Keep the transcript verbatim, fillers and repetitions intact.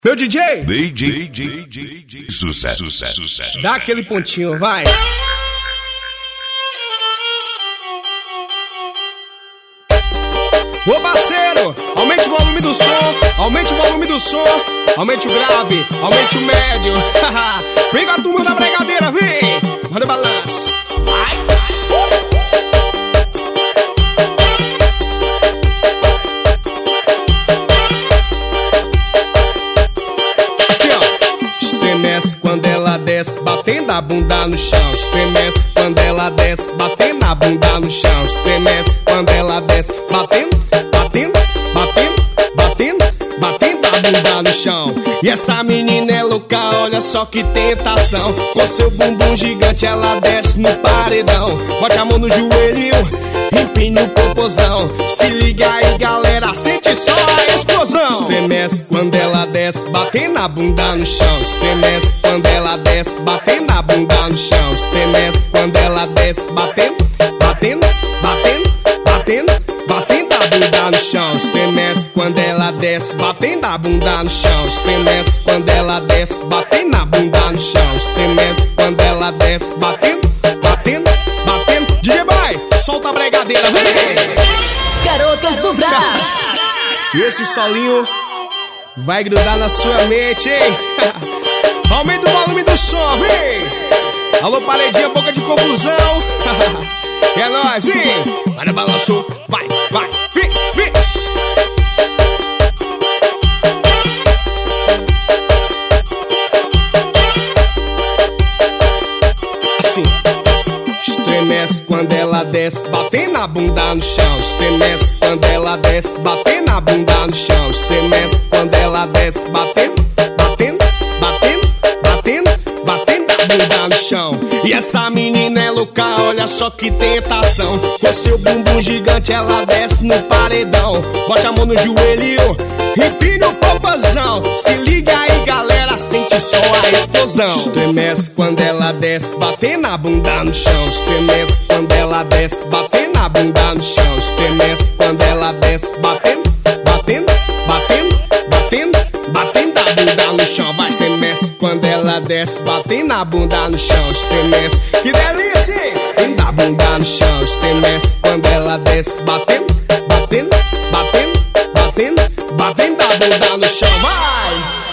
Meu D J, D J, D J, D J, sucesso, sucesso, sucesso. dá aquele pontinho, vai. Ô parceiro, aumente o volume do som, aumente o volume do som, aumente o grave, aumente o médio. Vem com a turma da bregadeira, vem, manda balanço. Vai. Estremece quando ela desce, batendo a bunda no chão. Estremece quando ela desce, batendo a bunda no chão. Estremece quando ela desce, batendo, batendo, batendo, batendo, batendo a bunda no chão. E essa menina é louca, olha só que tentação. Com seu bumbum gigante ela desce no paredão. Bote a mão no joelho, empine o popozão. Se liga aí galera, sente só a explosão. Estremece quando ela desce, batendo a bunda no chão. Estremece quando ela desce, batendo a bunda no chão. Estremece quando ela desce, batendo, batendo, batendo, batendo, batendo a bunda no chão. Estremece quando ela desce, batendo a bunda no chão. Estremece quando ela desce, batendo a bunda no chão. Estremece quando ela desce, batendo, batendo, batendo. D J vai, solta a bregadeira, vem! Garotas do Brá. E esse solinho vai grudar na sua mente, hein? Aumenta o volume do som, vem! Alô, paredinha, boca de confusão. É nóis, hein? Para balanço, vai, vai, vem, vem! Assim. Estremece quando ela desce, batendo a bunda no chão. Estremece quando ela desce, batendo a bunda no chão. Estremece quando ela desce, batendo, batendo, batendo, batendo, batendo a bunda no chão. E essa menina é louca, olha só que tentação. Com seu bumbum gigante ela desce no paredão. Bote a mão no joelho, empine o popozão. Se liga aí galera, sente só a explosão. Estremece quando ela desce, batendo a bunda no chão. Estremece quando ela desce, batendo a bunda no chão. Estremece quando ela desce, batendo, batendo, batendo, batendo, batendo a bunda no chão. Vai, estremece quando ela desce, batendo a bunda no chão. Estremece, que delícia, hein? Batendo a bunda no chão. Estremece quando ela desce, batendo, batendo, batendo, batendo, batendo a bunda no chão. Vai!